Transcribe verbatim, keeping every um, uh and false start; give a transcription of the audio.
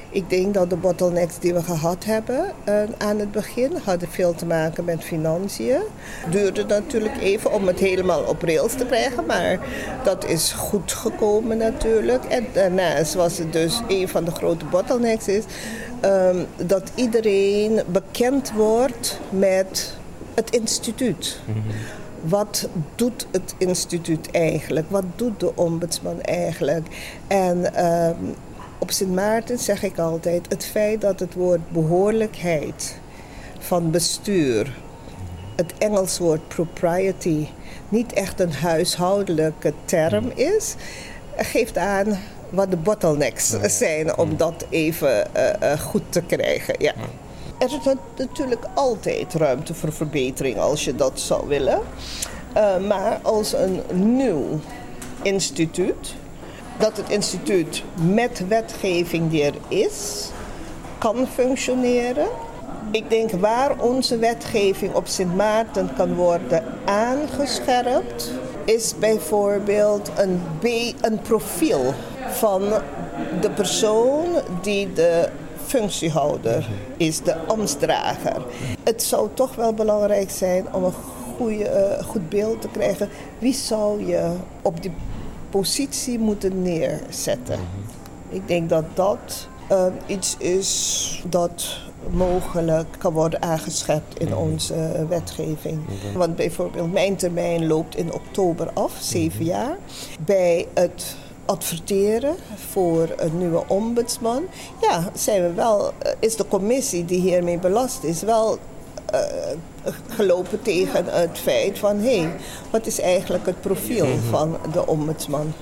Ik denk dat de bottlenecks die we gehad hebben uh, aan het begin hadden veel te maken met financiën. Het duurde natuurlijk even om het helemaal op rails te krijgen, maar dat is goed gekomen natuurlijk. En daarnaast was het dus een van de grote bottlenecks is um, dat iedereen bekend wordt met het instituut. Mm-hmm. Wat doet het instituut eigenlijk? Wat doet de ombudsman eigenlijk? En um, op Sint Maarten zeg ik altijd, het feit dat het woord behoorlijkheid van bestuur, het Engels woord propriety, niet echt een huishoudelijke term is, geeft aan wat de bottlenecks zijn om dat even uh, uh, goed te krijgen. Ja. Er is natuurlijk altijd ruimte voor verbetering als je dat zou willen. Uh, maar als een nieuw instituut, dat het instituut met wetgeving die er is, kan functioneren. Ik denk waar onze wetgeving op Sint Maarten kan worden aangescherpt, is bijvoorbeeld een, B, een profiel van de persoon die de functiehouder is, de ambtsdrager. Het zou toch wel belangrijk zijn om een goede, uh, goed beeld te krijgen. Wie zou je op die positie moeten neerzetten? Ik denk dat dat uh, iets is dat mogelijk kan worden aangeschept in onze uh, wetgeving. Want bijvoorbeeld mijn termijn loopt in oktober af, zeven jaar. Bij het adverteren voor een nieuwe ombudsman, ja, zijn we wel, is de commissie die hiermee belast is wel uh, gelopen tegen het feit van hé, hey, wat is eigenlijk het profiel van de ombudsman?